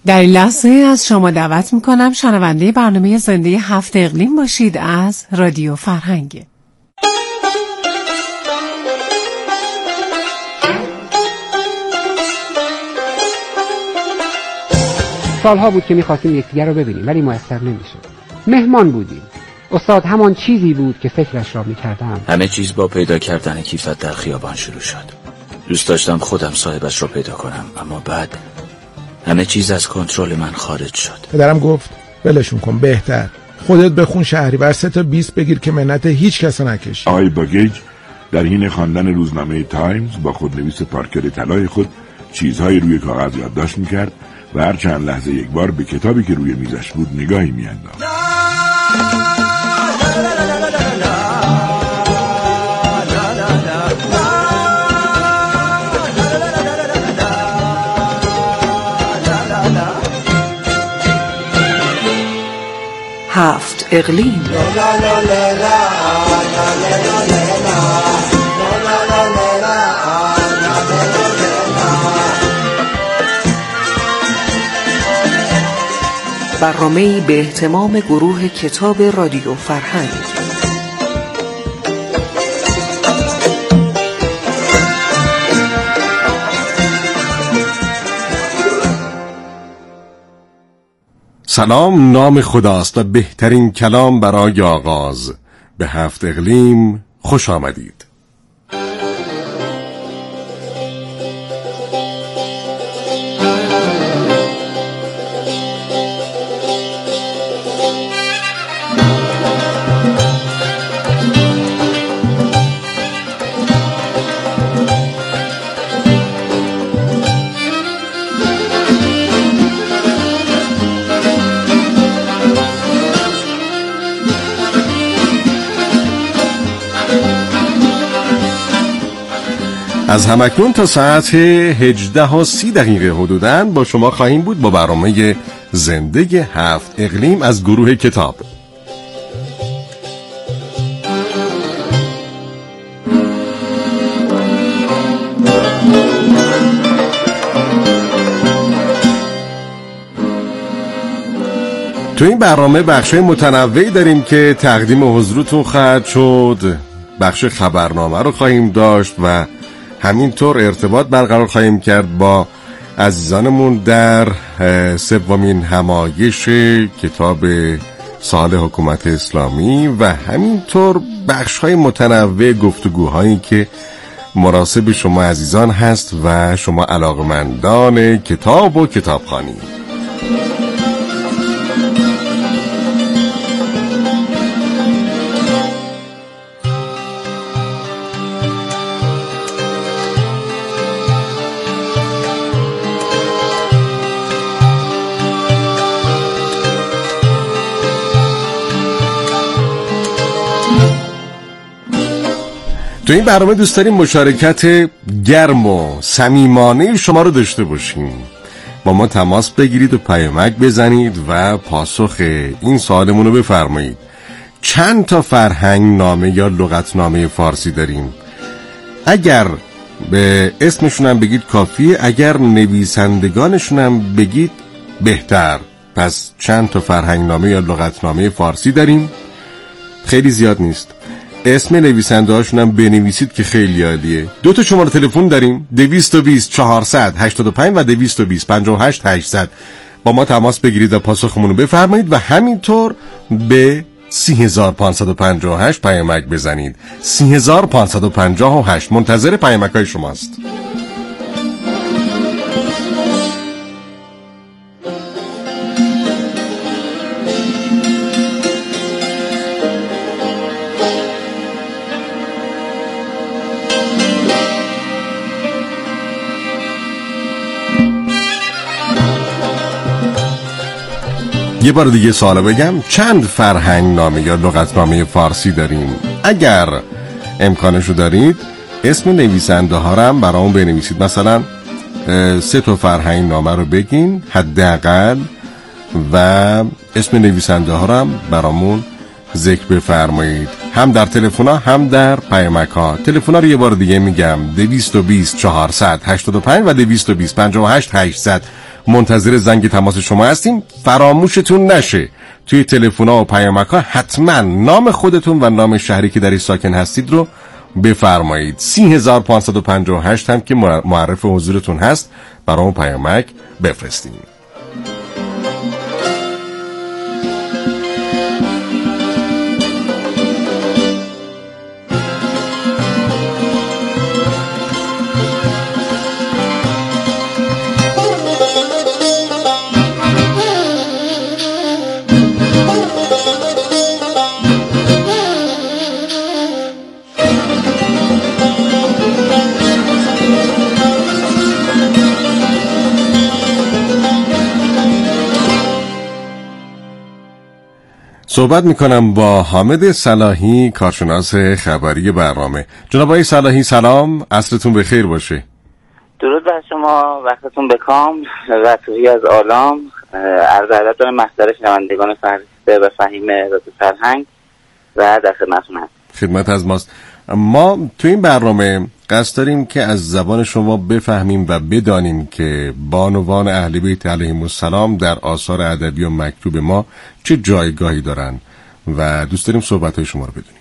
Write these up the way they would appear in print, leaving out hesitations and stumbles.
در این لحظه از شما دعوت میکنم شنونده برنامه زنده 7 اقلیم باشید از رادیو فرهنگ. سالها بود که میخواستیم یکدیگر رو ببینیم ولی میسر نمیشد. مهمان بودیم. استاد همان چیزی بود که فکرش را میکردم. همه چیز با پیدا کردن کیفت در خیابان شروع شد. دوست داشتم خودم صاحبش رو پیدا کنم، اما بعد همه چیز از کنترل من خارج شد. پدرم گفت ولشون کن، بهتر خودت بخون شهریور 3 تا 20 بگیر که منت هیچ کس نکشی. آقای باگیج در حین خواندن روزنامه تایمز با خودنویس پارکر طلای خود چیزهای روی کاغذ یادداشت میکرد و هر چند لحظه یک بار به کتابی که روی میزش بود نگاهی میانداخت. 7 اقلیم. برنامه‌ای به اهتمام گروه کتاب رادیو فرهنگ. سلام، نام خداست و بهترین کلام برای آغاز. به 7 اقلیم خوش آمدید. از همکنون تا ساعت 18:30 حدوداً با شما خواهیم بود با برنامه زنده 7 اقلیم از گروه کتاب. تو این برنامه بخشای متنوعی داریم که تقدیم حضورتون خواهد شد. بخش خبرنامه رو خواهیم داشت و همینطور ارتباط برقرار خواهیم کرد با عزیزانمون در 3مین همایش کتاب سال حکومت اسلامی و همینطور بخش‌های متنوع گفتگوهایی که مناسب شما عزیزان هست و شما علاقمندان کتاب و کتابخوانی. تو این برنامه دوست داریم مشارکت گرم و صمیمانه شما رو داشته باشیم. با ما تماس بگیرید و پیامک بزنید و پاسخ این سوالمون رو بفرمایید. چند تا فرهنگ نامه یا لغتنامه فارسی داریم؟ اگر به اسمشونم بگید کافیه، اگر نویسندگانشونم بگید بهتر. پس چند تا فرهنگ نامه یا لغتنامه فارسی داریم؟ خیلی زیاد نیست. اسم نویسنده هاشون هم بنویسید که خیلی عالیه. 2 تا شماره تلفن داریم، 220 485 و 220 58 800. با ما تماس بگیرید و پاسخمون رو بفرمایید و همینطور به 30558 پیامک بزنید. 30558 منتظر پیامک‌های شماست. یه بار دیگه سوالو بگم، چند فرهنگ نامه یا لغتنامه فارسی داریم؟ اگر امکانشو دارید اسم نویسنده ها رو هم برامون بنویسید. مثلا 3 تا فرهنگ نامه رو بگین حداقل و اسم نویسنده ها رو هم برامون ذکر بفرمایید، هم در تلفن ها هم در پیامک ها. تلفن ها رو یه بار دیگه میگم، 220 485 و 220 58 800. منتظر زنگ تماس شما هستیم. فراموشتون نشه توی تلفن‌ها و پیامک‌ها حتما نام خودتون و نام شهری که در این ساکن هستید رو بفرمایید. 30558 هم که معرف حضورتون هست برامون پیامک بفرستین. صحبت میکنم با حامد صلاحی، کارشناس خبری برنامه. جناب آقای صلاحی سلام، عصرتون بخیر باشه. درود بر شما، وقتتون بکام و توهی از آلام. عرض ادب دارم محضر شنوندگان فرهیخته و فهیم رادیو فرهنگ و در خدمتتون هستم. خدمت از ماست. ما تو این برنامه قصد داریم که از زبان شما بفهمیم و بدانیم که بانوان اهل بیت علیهم السلام در آثار ادبی و مکتوب ما چه جایگاهی دارن و دوست داریم صحبت‌های شما رو بدونیم.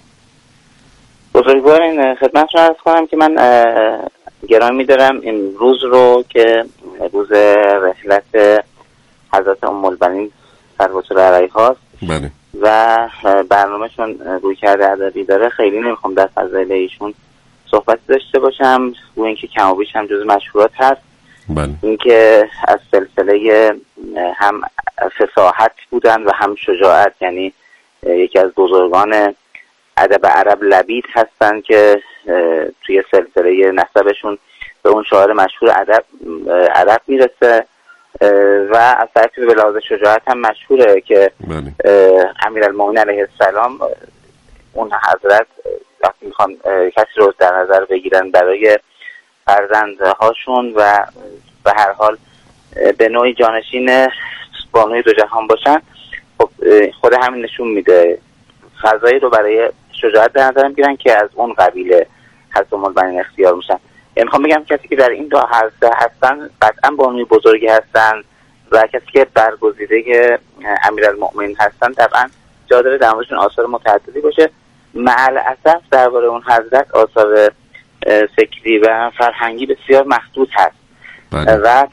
بزرگوارین، خدمتتون عرض کنم که من گرامی می‌دارم این روز رو که روز رحلت حضرت ام البنین صلوات الله علیها است. بله. و برنامه‌شون رویکرد ادبی داره. خیلی نمیخوام در فضایل ایشون صحبت داشته باشم، و اینکه کم و بیش هم جز مشهورات هست. بله. اینکه از سلسله هم فصاحت بودن و هم شجاعت، یعنی یکی از بزرگان ادب عرب لبید هستن که توی سلسله نسبشون به اون شاعر مشهور عرب میرسه و از طرف به لحاظ شجاعت هم مشهوره که امیرالمومنین علیه السلام اون حضرت وقتی میخوان کسی رو در نظر بگیرن برای فرزندهاشون و به هر حال به نوعی جانشین بانوی دو جهان باشن، خب خود همین نشون میده فضایی رو برای شجاعت در نظر میگیرن که از اون قبیله حضرت ام البنین اختیار میشن. یعنی میخوام بگم کسی که در این دو حوزه هستن قطعا بانوی بزرگی هستن و کسی که برگزیده امیرالمؤمنین هستن طبعا جا داره در موردشون آثار متعددی باشه. معل اسف درباره اون حضرت آثار فکری و فرهنگی بسیار محدود هست. و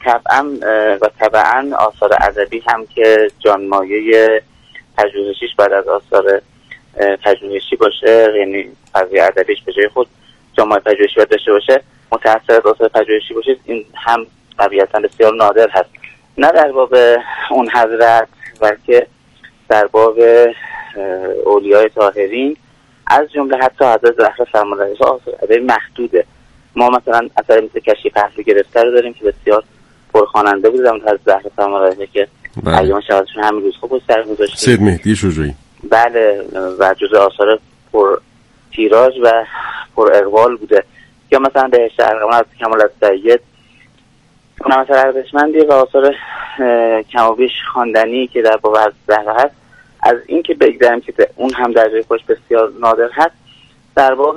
طبعا آثار ادبی هم که جانمایه پژوهشیش بعد از آثار پژوهشی باشه، یعنی قضیه ادبیش به جای خود جانمایه پژوهشی باید داشته باشه، متأثر از آثار پژوهشی باشه، این هم طبیعتا بسیار نادر هست. نه در باب اون حضرت بلکه در باب اولیای طاهرین از جمله حتی حضرت زهرا سلام الله علیها آثار ادبی محدوده. ما مثلا اثر مثل کشی پهلو گرفته رو داریم که بسیار پرخواننده بود، در حضرت زهرا سلام الله علیها که ایام شهادتشون همین روز خوب سر گذاشته. سید مهدی شجاعی. بله، و جزء آثار پر تیراژ و پر اقبال بوده. یا مثلا بهشت ارغوان از کمال السید، اونم اثر ارزشمندیه و آثار کم و بیش خواندنی که در باب حضرت زهرا هست. از این که بگذاریم که اون هم در جای خودش بسیار نادر هست، در باب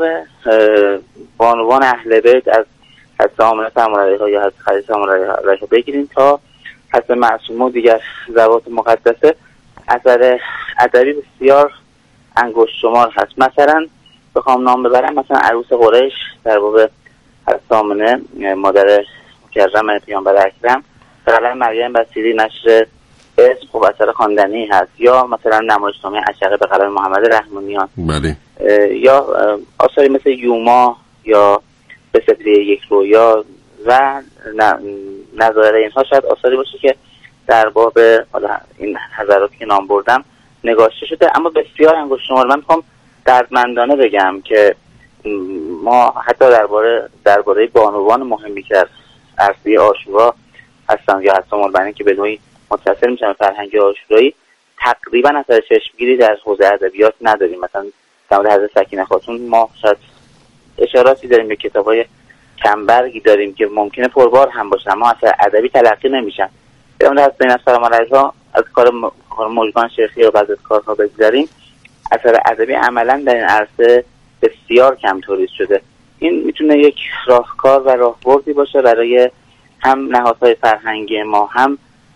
بانوان اهل بیت از حضرت آمنه سلام الله علیها یا حضرت خدیجه سلام الله علیها بگیریم تا حضرت معصومه و دیگر ذوات مقدسه، اثر ادبی بسیار انگشت شمار هست. مثلا بخوام نام ببرم، مثلا عروس قریش در باب حضرت آمنه مادر مکرم پیامبر اکرم، قلم مریم بصیری نشر اسم، خب اثر خواندنی هست. یا مثلا نمایشنامه اشعه به قلم محمد رحمانیان. بله. یا آثاری مثل یوما یا به سفری یک رویا و نظایر اینها شاید آثاری باشه که در باب این حضراتی که نام بردم نگاشته شده، اما بسیار انگشت شمار. من میخوام دردمندانه بگم که ما حتی درباره بانوان مهمی که در عرصه عاشورا هستن یا حضرت ام البنین که به نوعی متصل میشن فرهنگ عاشورایی، تقریبا اثر چشمگیری در حوزه ادبیات نداریم. مثلا در مورد حضرت سکینه خاتون ما شاید اشاراتی داریم، یا کتابای کمبرگی داریم که ممکنه پربار هم باشه اما اثر ادبی تلقی نمیشن. در مورد حضرت زینب سلام الله علیها از کار مژگان شیخی و بعضی از کارها بگذاریم، اثر ادبی عملا در این عرصه بسیار کم تولید شده. این میتونه یک راهکار و راهبردی باشه برای هم نهادهای فرهنگی ما، هم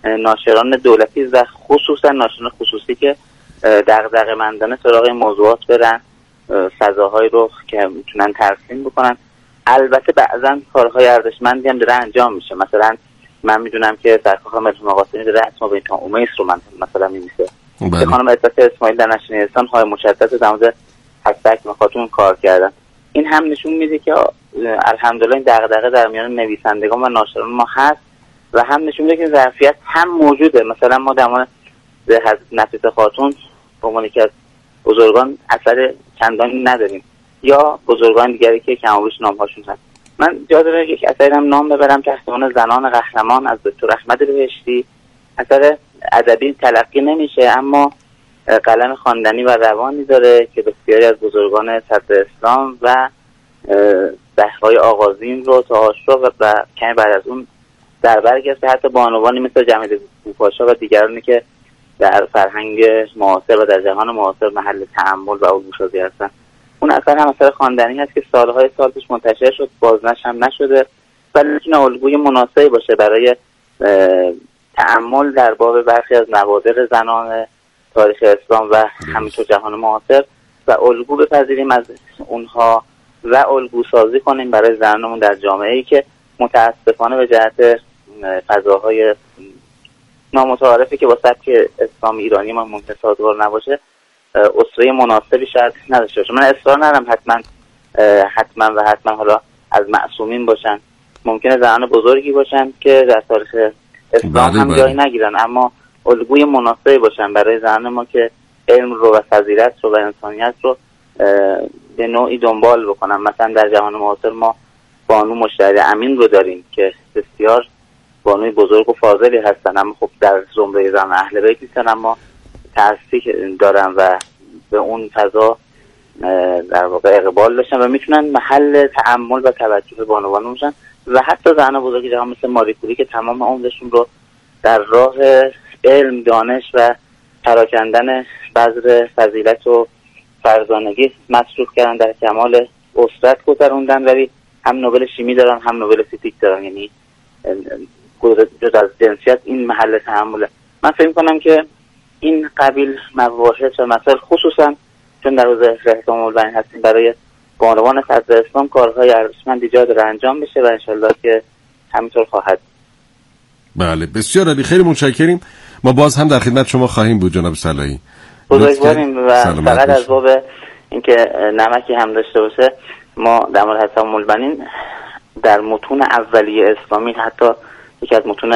ناشران دولتی و خصوصا ناشران خصوصی که دغدغه‌مندانه سراغ موضوعات برن، فضاهایی رو که میتونن ترسیم بکنن. البته بعضا کارهای ارزشمندی هم داره انجام میشه. مثلا من میدونم که سرکار ملک مقاسمی داره اسما بین تا اومیس رو من مثلا می‌نویسه. خانم عزت اسماعیل در نشر انسان های مشدد در مورد حق خاتون کار کردن. این هم نشون میده که الحمدلله این دغدغه در میان نویسندگان و ناشران ما هست و هم نشون میده که ظرفیت هم موجوده. مثلا ما در مورد حضرت نفیس خاتون به عنوان یکی از بزرگان اثر چندانی نداریم یا بزرگان دیگری که کمابیش نامهاشون هست. من جا داره یک اثری هم نام ببرم تحت عنوان زنان قهرمان از دکتر احمد بهشتی. اثر ادبی تلقی نمیشه اما قلم خواندنی و روانی داره که بسیاری از بزرگان صدر اسلام و بحث‌های آغازین رو تا آشرا و کمی بعد از اون در بر گرفته، حتی بانوانی مثل جمعیت بوپاشا و دیگرانی که در فرهنگ معاصر و در جهان معاصر محل تأمل و الگوسازی هستن. اون اثر هم اثر خواندنی هست که سالهای سال پیش منتشر شد، بازنشر هم نشده ولی میتونه الگوی مناسبی باشه برای تأمل در باب برخی از نوادر زنان تاریخ اسلام و همینطور جهان معاصر و الگو بپذیریم از اونها و الگو سازی کنیم برای زنانمون در جامعه‌ای که متاسفانه به جهت فضاهای نامتعارفی که با سبک اسلام ایرانی ما ممکن سازگار نباشه اسره مناسبی شاید نداشته باشه. من اصرار ندارم حتما حالا از معصومین باشن، ممکنه زنان بزرگی باشن که در تاریخ اسلام هم جایی نگیرن اما الگوی مناسبی باشن برای زنان ما که علم رو و فضیلت رو و انسانیت رو به نوعی دنبال بکنن. مثلا در جهان معاصر ما بانو مشتری امین رو داریم که بسیار بانوی بزرگ و فاضلی هستن اما خب در زمره زن اهل بیت نیستن اما تأثیر دارن و به اون فضا در واقع اقبال داشتن و میتونن محل تأمل و توجه بانوان باشن و حتی زن بزرگ جهان مثل ماری کوری که تمام عمرشون رو در راه علم، دانش و پراکندن بذر فضیلت و فرزانگی مصروف کردن، در کمال اسرت گذروندن ولی هم نوبل شیمی دارن هم نوبل فیزیک دارن، یعنی جدا از جنسیت این محل تأمله. من فکر می‌کنم که این قبیل مباحث و مسائل خصوصا چون در روز احتمام البیان هستیم برای بانوان صدر اسلام کارهای ارزشمند ایجاد داره انجام بشه و انشالله که همینطور خواهد. بله بسیار عالی، خیلی متشکریم. ما باز هم در خدمت شما خواهیم بود جناب صلاحی. بزرگواریم و فقط از باب اینکه نمکی هم داشته باشه ما در مورد احتمام البیان در متون اولیه اسلامی حتی یکی از متون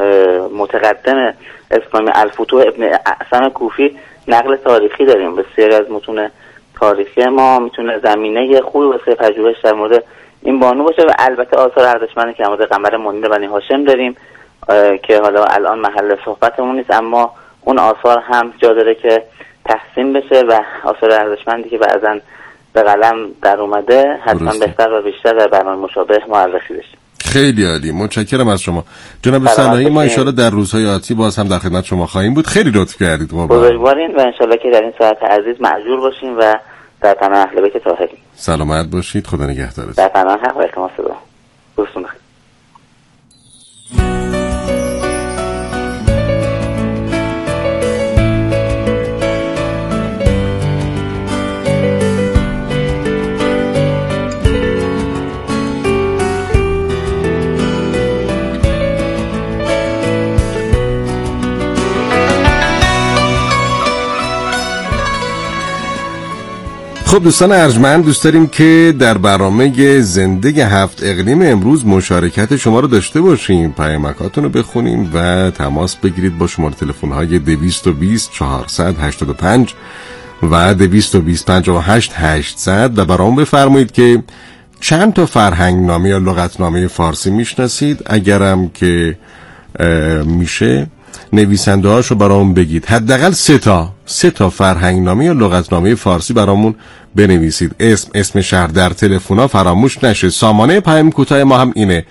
متقدم اسلامی الفتوح ابن اعصم کوفی نقل تاریخی داریم. بسیاری از متون تاریخی ما میتونه زمینه خوبی واسه پژوهش در مورد این بانو باشه و البته آثار ارزشمندی که در مورد قمر منیر بنی هاشم داریم که حالا الان محل صحبتمون نیست اما اون آثار هم جا داره که تحسین بشه و آثار ارزشمندی که بعضا به قلم در اومده حتما بهتر و بیشتر در برنامه مشابه معرفی بشه. خیلی عالی، متشکرم از شما جناب صلاحی. ما ان شاءالله در روزهای آتی باز هم در خدمت شما خواهیم بود. خیلی لطف کردید. بزرگوارین و ان شاءالله که در این ساعت عزیز مأجور باشیم و در پناه اهل بیت طاهرین. سلامت باشید، خدا نگهدارتون. در پناه حق و التماس دعا. روزتون بخیر. خب دوستان ارجمند، دوست داریم که در برنامه زنده 7 اقلیم امروز مشارکت شما رو داشته باشیم، پیامکاتون رو بخونیم و تماس بگیرید با شماره تلفن‌های 220 485 و 220 58 800 و برام بفرمایید که چند تا فرهنگ نامه یا لغتنامه فارسی میشناسید، اگرم که میشه نویسنده هاشو برامون بگید. حداقل 3 تا فرهنگ نامه یا لغتنامه فارسی برامون بنویسید. اسم شهر در تلفن‌ها فراموش نشه. سامانه پیام کوتاه ما هم اینه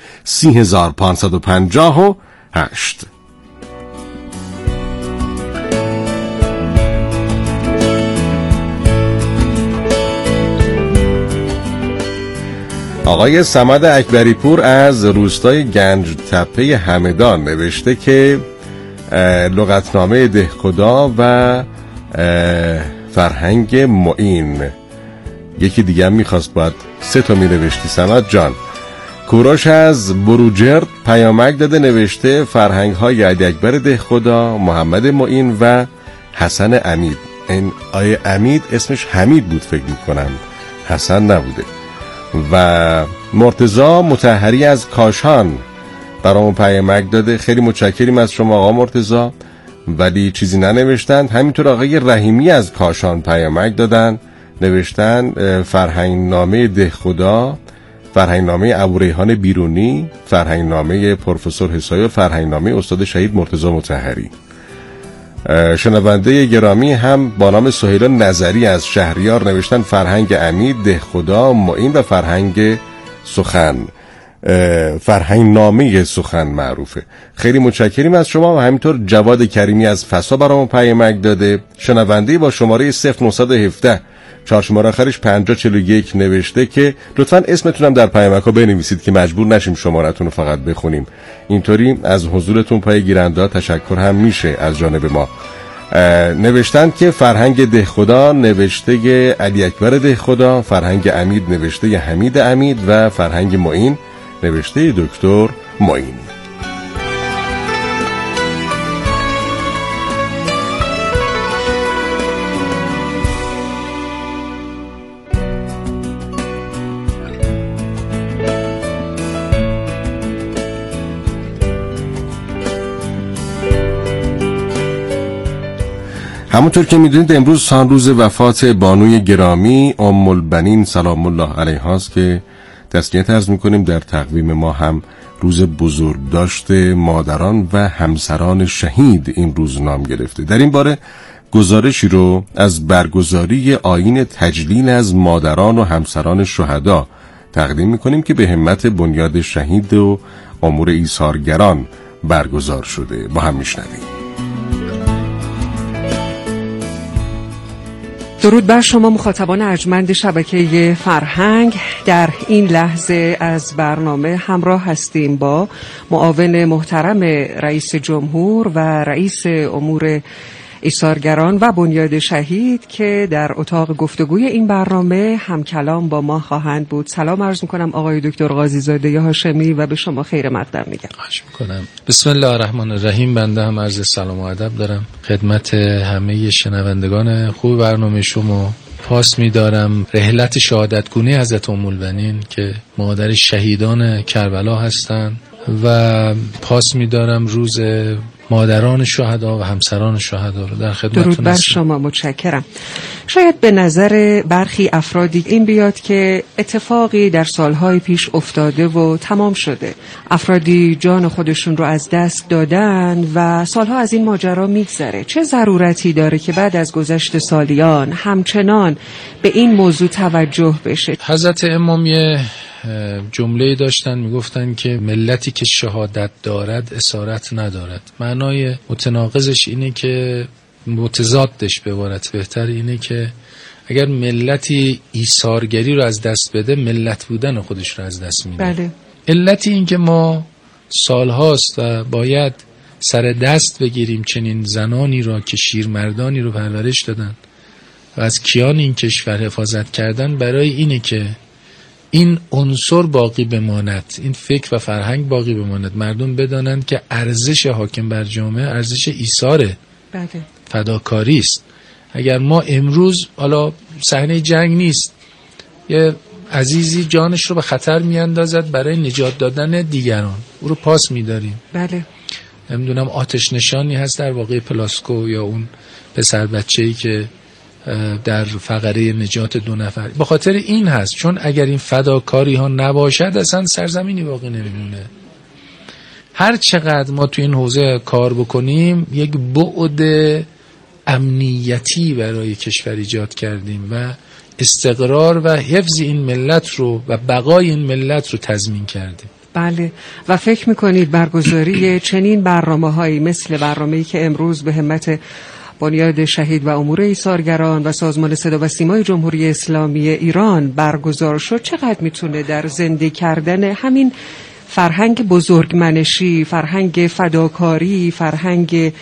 30558. آقای صمد اکبری پور از روستای گنج تپه همدان نوشته که لغتنامه دهخدا و فرهنگ معین. یکی دیگه هم میخواست باید 3 تا مینوشتی سمت جان. کوروش از بروجرد پیامک داده، نوشته فرهنگ های علی اکبر دهخدا، محمد معین و حسن امید. این آیه امید اسمش حمید بود فکر میکنم، حسن نبوده. و مرتضی مطهری از کاشان برامون پیامک داده. خیلی متشکریم از شما آقا مرتضی، ولی چیزی ننوشتند. همینطور آقای رحیمی از کاشان پیامک دادن، نوشتن فرهنگنامه دهخدا، فرهنگنامه ابوریحان بیرونی، فرهنگنامه پروفسور حسایی و فرهنگنامه استاد شهید مرتضی مطهری. شنونده گرامی هم با نام سهیلا نظری از شهریار نوشتن فرهنگ امید، دهخدا، معین و فرهنگ سخن، فرهنگ نامه سخن معروفه. خیلی متشکریم از شما. و همینطور جواد کریمی از فسا برامون پیامک داده. شنونده با شماره 0917 4 شماره آخرش 5041 نوشته که لطفاً اسمتونم در پیامک ها بنویسید که مجبور نشیم شمارتون رو فقط بخونیم. اینطوری از حضورتون پای گیرنده تشکر هم میشه از جانب ما. نوشتن که فرهنگ دهخدا نوشته علی اکبر دهخدا، فرهنگ امید نوشته حمید امید و فرهنگ معین نوشته دکتر معین. همونطور که میدونید امروز سالروز وفات بانوی گرامی ام البنین سلام الله علیها است که تسلیت عرض میکنیم. در تقویم ما هم روز بزرگداشت مادران و همسران شهید این روز نام گرفته. در این باره گزارشی رو از برگزاری آیین تجلیل از مادران و همسران شهدا تقدیم میکنیم که به همت بنیاد شهید و امور ایثارگران برگزار شده. با هم میشنویم. درود بر شما مخاطبان ارجمند شبکه فرهنگ. در این لحظه از برنامه همراه هستیم با معاون محترم رئیس جمهور و رئیس امور ایثارگران و بنیاد شهید که در اتاق گفتگوی این برنامه هم کلام با ما خواهند بود. سلام عرض میکنم آقای دکتر قاضی زاده هاشمی و به شما خیر مقدم میگم. خواهش میکنم. بسم الله الرحمن الرحیم. بنده هم عرض سلام و ادب دارم خدمت همه شنوندگان خوب برنامه شما. پاس می‌دارم رحلت شهادتگونه حضرت ام البنین که مادر شهیدان کربلا هستند و پاس می‌دارم روز مادران شهدا و همسران شهدا رو در خدمتتون. درود بر شما، متشکرم. شاید به نظر برخی افرادی این بیاد که اتفاقی در سالهای پیش افتاده و تمام شده، افرادی جان خودشون رو از دست دادن و سالها از این ماجرا میگذره. چه ضرورتی داره که بعد از گذشت سالیان همچنان به این موضوع توجه بشه؟ حضرت امام یه جمله داشتن میگفتن که ملتی که شهادت دارد اسارت ندارد. معنای متناقضش اینه که متضادش به عبارت بهتر اینه که اگر ملتی ایثارگری رو از دست بده ملت بودن خودش رو از دست میده. بله. علتی این که ما سالهاست و باید سر دست بگیریم چنین زنانی را که شیرمردانی رو پرورش دادن و از کیان این کشور حفاظت کردن، برای اینه که این عنصر باقی بماند، این فکر و فرهنگ باقی بماند، مردم بدانند که ارزش حاکم بر جامعه ارزش ایثاره، بله، فداکاری است. اگر ما امروز، حالا صحنه جنگ نیست، یه عزیزی جانش رو به خطر میاندازد برای نجات دادن دیگران، او رو پاس میداریم. بله. نمیدونم آتش نشانی هست در واقع پلاسکو یا اون پسر بچه‌ای که در فقره نجات 2 نفر، به خاطر این هست، چون اگر این فداکاری ها نباشد اصلا سرزمینی باقی نمیمونه. هر چقدر ما تو این حوزه کار بکنیم یک بعد امنیتی برای کشور ایجاد کردیم و استقرار و حفظ این ملت رو و بقای این ملت رو تضمین کردیم. بله. و فکر میکنید برگزاری چنین برنامه‌هایی مثل برنامه‌ای که امروز به همت بنیاد شهید و امور ایثارگران و سازمان صدا و سیمای جمهوری اسلامی ایران برگزار شد چقدر میتونه در زنده کردن همین فرهنگ بزرگمنشی، فرهنگ فداکاری، فرهنگ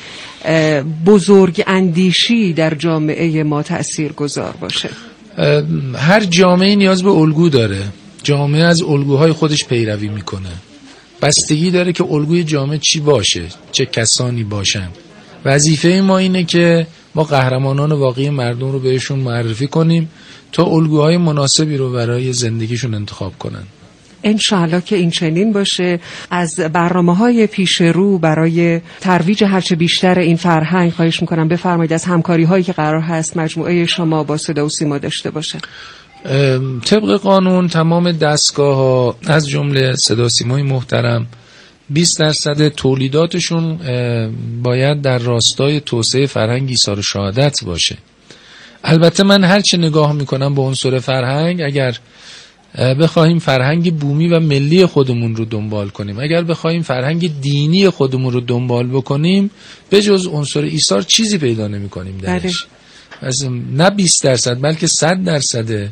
بزرگ اندیشی در جامعه ما تأثیر گذار باشه؟ هر جامعه نیاز به الگو داره. جامعه از الگوهای خودش پیروی میکنه. بستگی داره که الگوی جامعه چی باشه، چه کسانی باشن. وظیفه ما اینه که ما قهرمانان واقعی مردم رو بهشون معرفی کنیم تا الگوهای مناسبی رو برای زندگیشون انتخاب کنن. انشاءالله که این چنین باشه. از برنامه‌های پیش رو برای ترویج هرچه بیشتر این فرهنگ خواهش میکنم بفرمایید از همکاری‌هایی که قرار هست مجموعه شما با صدا و سیما داشته باشه. طبق قانون تمام دستگاه‌ها از جمله صدا و سیمای محترم 20% تولیداتشون باید در راستای توسعه فرهنگ ایثار شهادت باشه. البته من هرچه نگاه میکنم به عنصر فرهنگ، اگر بخواهیم فرهنگ بومی و ملی خودمون رو دنبال کنیم، اگر بخواهیم فرهنگ دینی خودمون رو دنبال بکنیم، به جز عنصر ایثار چیزی پیدا نمی کنیم درش. نه 20% بلکه 100%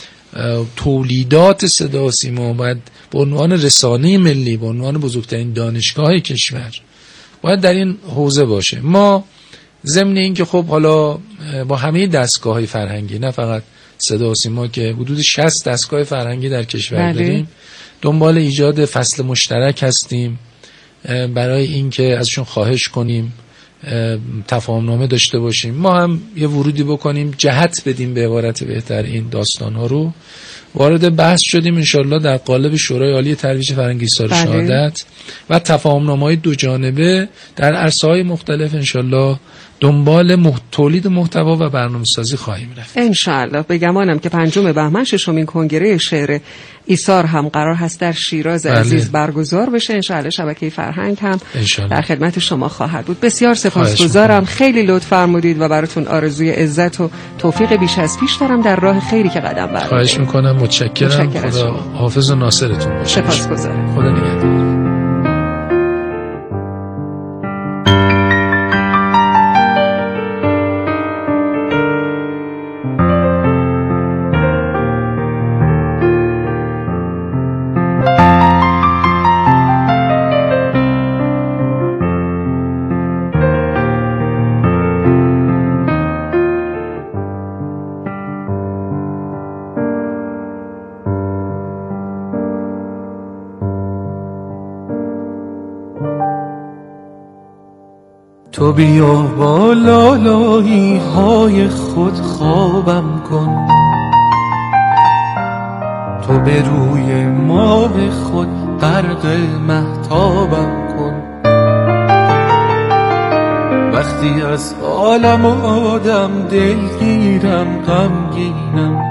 تولیدات صدا و سیما باید به عنوان رسانه ملی، به عنوان بزرگترین دانشگاه کشور باید در این حوزه باشه. ما ضمن این که خب حالا با همه دستگاه‌های فرهنگی، نه فقط صدا و سیما که حدود 60 دستگاه فرهنگی در کشور داریم، دنبال ایجاد فصل مشترک هستیم برای اینکه ازشون خواهش کنیم تفاهمنامه داشته باشیم، ما هم یه ورودی بکنیم، جهت بدیم به عبارت بهتر این داستان‌ها رو. وارد بحث شدیم انشالله در قالب شورای عالی ترویج فرهنگ ایثار شهادت و تفاهمنامه‌های دو جانبه در عرصه‌های مختلف انشالله دنبال تولید محتوا و برنامه‌سازی خواهیم رفت انشالله. به گمانم که 5 بهمن 6مین کنگره شعر ایثار هم قرار هست در شیراز عزیز برگزار بشه. انشالله شبکه فرهنگ هم در خدمت شما خواهد بود. بسیار سپاسگزارم، خیلی لطف فرمودید و براتون آرزوی عزت و توفیق بیش از پیش دارم در راه خیری که قدم بردارید. خواهش میکنم، متشکرم. خدا حافظ و ناصرتون باشه. سپاسگزارم. خدا نگهدار. تو بیا با لالایی های خود خوابم کن، تو به روی ماه خود غرق مهتابم کن. وقتی از عالم و آدم دلگیرم غمگینم،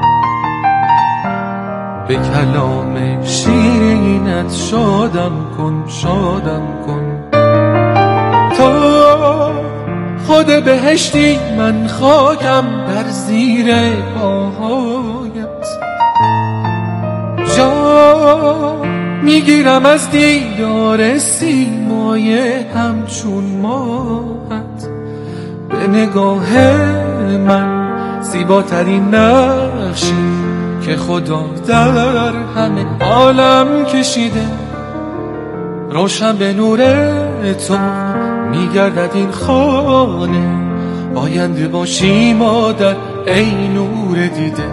به کلام شیرینت شادم کن، شادم کن. تو خود بهشتی من خاکم در زیر پاهایت، جا میگیرم از دیدار سیمای همچون ماهت. به نگاه من زیباترین نقشی که خدا در همه عالم کشیده، روشن به نور تو میگردد این خانه. آینده باشی مادر ای نور دیده.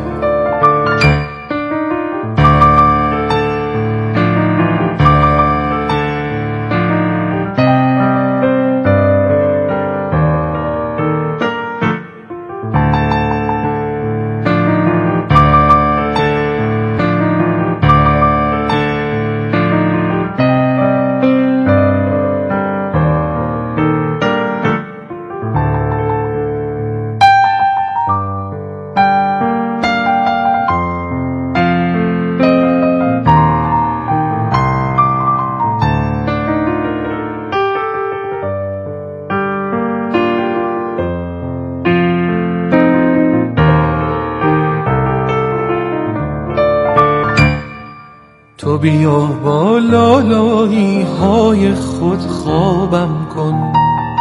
تو بیا با لالایی های خود خوابم کن،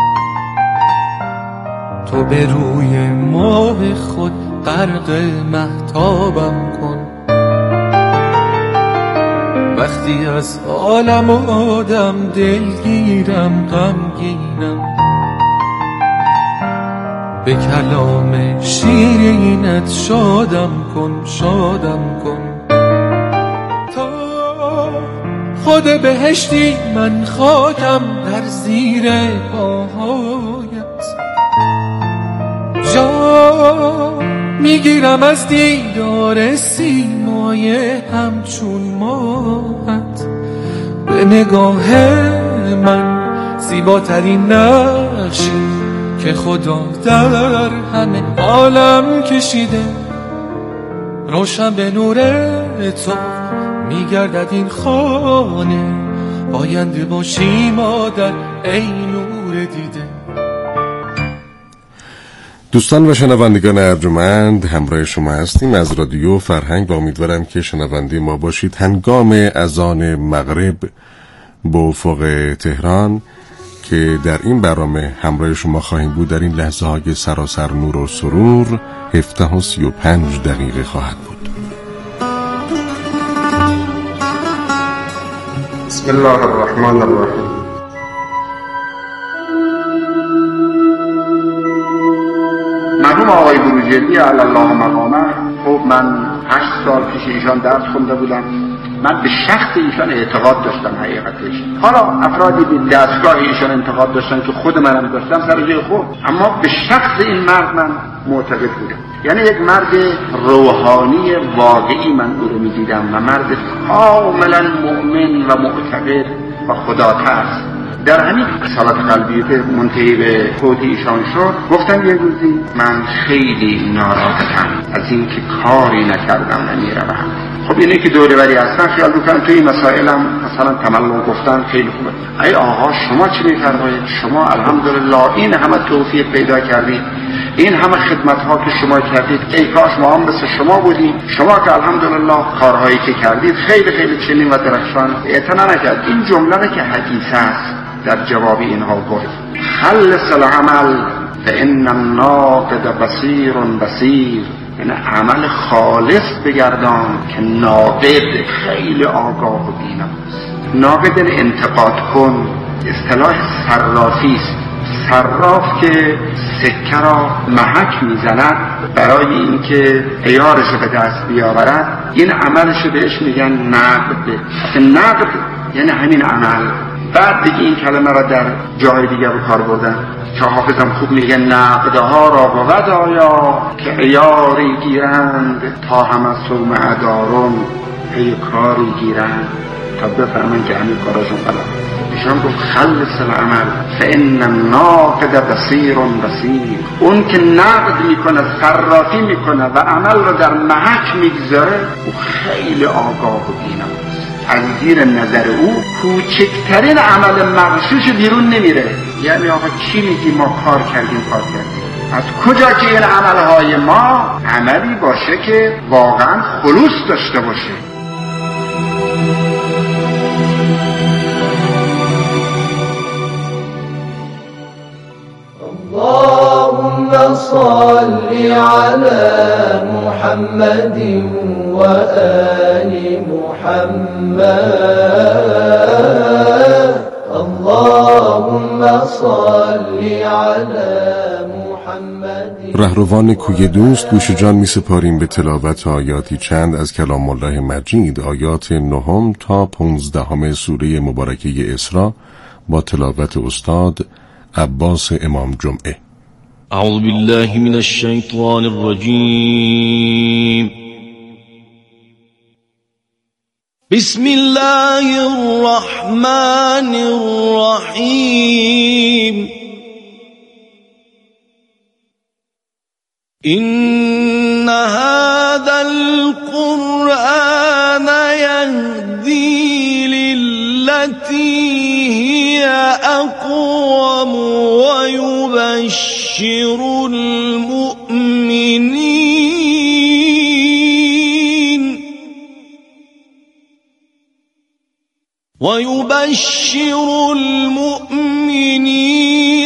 تو به روی ماه خود غرق مهتابم کن. وقتی از عالم و آدم دلگیرم غمگینم، به کلام شیرینت شادم کن شادم کن. تا خود بهشتی من خاکم در زیر پاهایت، جا میگیرم از دیدار سیمای همچون ماهت. به نگاه من زیباترین نقشی که خدا در همه عالم کشیده، روشن به نور تو میگردد این خانه، آینده باشی مادر ای نور دیده. دوستان و شنوندگان ارجمند، همراه شما هستیم از رادیو فرهنگ و امیدوارم که شنونده ما باشید. هنگام اذان مغرب به افق تهران که در این برنامه همراه شما خواهیم بود، در این لحظه های سراسر نور و سرور 17:35 خواهد بود. بسم الله الرحمن الرحیم. مرحوم آقای بروجردی علی الله مقامه، خب من 8 سال پیش ایشان درس خونده بودم. من به شخص ایشان اعتقاد داشتم حقیقتش. حالا افرادی به دستگاه ایشان انتقاد داشتن که خود منم داشتم سر جای خود، اما به شخص این مرد من معتقد بودم. یعنی یک مرد روحانی واقعی من او رو می‌دیدم و مرد کاملا مؤمن و معتقد و خداترس. در همین صلات قلبی که منتهی به فوت ایشان شد، گفتم یه روزی من خیلی ناراحتم از اینکه کاری نکردم و میروم. خب اینه که دوره بری هستن خیال میکنم توی مسائلم مثلا تملق گفتن خیلی خوبه. ای آقا شما چی میفرمایید؟ شما الحمدلله این همه توفیق پیدا کردید، این همه خدمت ها که شما کردید، ای کاش ما هم مثل شما بودیم. شما که الحمدلله کارهایی که کردید خیلی خیلی چنین و درخشان. اعتنا نکرد. این جمله که حدیث است در جواب اینها گفت خلص العمل فإن الناقد بصیر بصیر، یعنی عمل خالص بگردان که ناقد خیلی آگاه و بیناست. ناقد انتقاد کن اصطلاح صرافی است. صراف که سکه را محک میزند برای اینکه عیارش به دست بیاورد، این عملش بهش میگن نقد. نقد یعنی همین عمل. بعد دیگه این کلمه را در جای دیگه به کار بردن که حافظم خوب میگه نقدها را بود آیا که عیاری گیرند، تا همه سوم ادارون پی کاری گیرند، تا بفهمن که همین کاراشون غلط. ایشان گفت خلص العمل فإن الناقد بصیر بصیر. اون که نقد میکنه، صرافی میکنه و عمل را در محک میگذاره، او خیلی آگاه و بیناست. از زیر نظر او کوچکترین عمل مغشوش بیرون نمیره. یعنی آقا چی میگی؟ ما کار کردیم. از کجا که این عملهای ما عملی باشه که واقعا خلوص داشته باشه. اللهم صل على محمد وآل محمد. اللهم صل على محمد. رهروان کوی دوست، گوش جان می سپاریم به تلاوت آیاتی چند از کلام الله مجید، آیات 9 تا 15 سوره مبارکه اسراء با تلاوت استاد عباس امام جمعه. اعوذ بالله من الشیطان الرجیم. بسم الله الرحمن الرحیم. إن هذا القرآن يهدي للتي هي أقوم ويبشر المؤمنين